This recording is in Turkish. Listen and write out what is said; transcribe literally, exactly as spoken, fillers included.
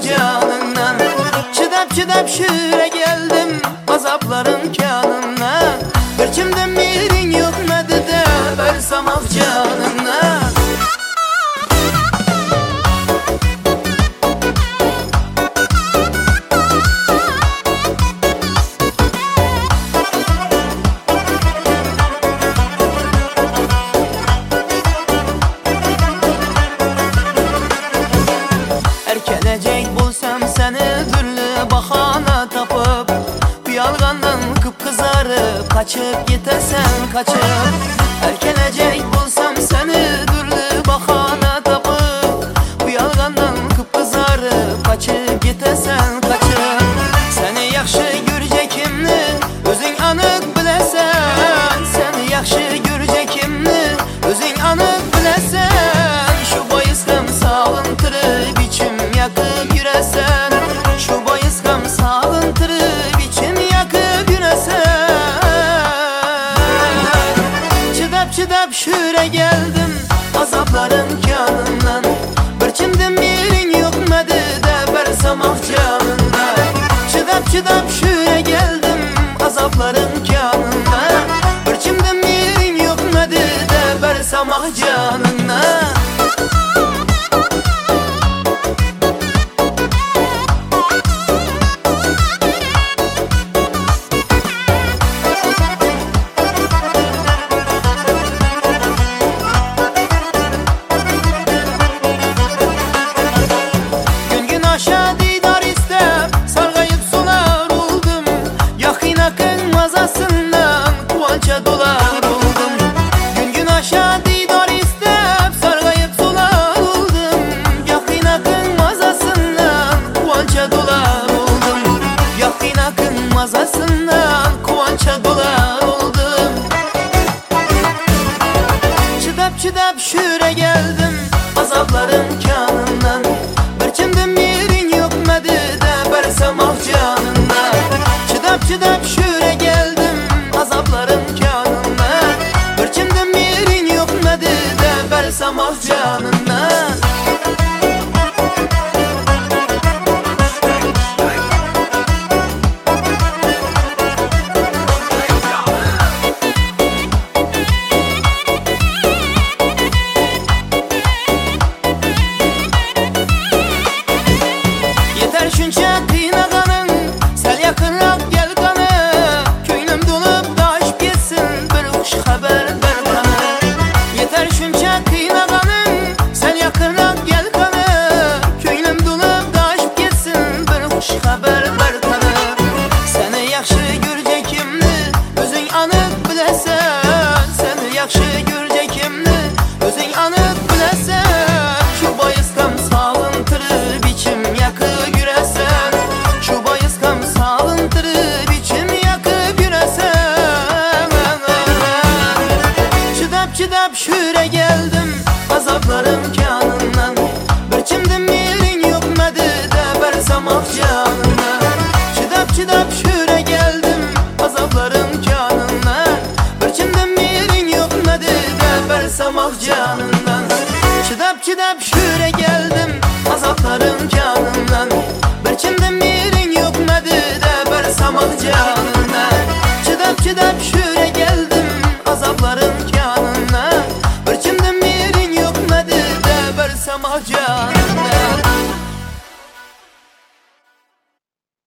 canından. Çıdap çıdap şüre geldim azapların kanına. Bir kimden mirin yokmadı da versem af canına. Erkelecek bulsam seni türlü bahana tapıp, bir yalgandan kıpkızarıp kaçıp gitesen kaçıp. Erkelecek bulsam seni türlü bahana tapıp, bir yalgandan kıpkızarıp kaçıp gitesen kaçıp. Seni yaxşı görecekimni özün anık bilesen, seni yaxşı görecekimni özün anık bilesen. Şu bayısım sağıntırıp içim yakıp yüresen, şu bayısım sağıntırıp içim yakıp yüresen. Çıdap çıdap şüre geldim azapların kanından. Bir kimden mirin yokmadı da versem ah canından. Çıdap çıdap şüre geldim azapların kanından. Bir kimden mirin yokmadı da versem ah canından. Mazasından kuança dolar oldum. Gün gün aşağı didar istep sargayıp solar oldum. Yakın akın mazasından kuança dolar oldum. Yakın akın mazasından kuança dolar oldum. Çıdap çıdap şüre geldim azapların kanından. Bir kimden mirin yokmadı da versem ah canından. Çıdap çıdap şüre geldim azapların kanına. Bir kimden mirin yokmadı da versem ah canına. Yeter şunca kıynağanın, sen yakınrak gel kanı. Köynüm dolup daşıp gitsin bir kuş haber ver kanı. Yeter şunca kıynağanın, sen yakınrak gel kanı. Köynüm dolup daşıp gitsin bir kuş haber ver kanı. Seni yaxşı görecekimni özün anık bilesen, seni yaxşı görecekimni özün anık bilesen. Şu bayıskam sağıntırıp içim yakıp yüresen, şu bayıskam sağıntırıp içim yakıp yüresen. Çıdap çıdap şüre geldim azapların kanından. Bir kimden mirin yokmadı da versem ah canına. Çıdap çıdap şüre geldim azapların kanından. Bir kimden mirin yokmadı da versem ah canından. Çıdap çıdap şüre geldim azapların kanından. Bir kimden mirin yokmadı da versem ah canından. Çıdap çıdap şüre geldim azapların kanından. Bir kimden mirin yokmadı da versem ah canından.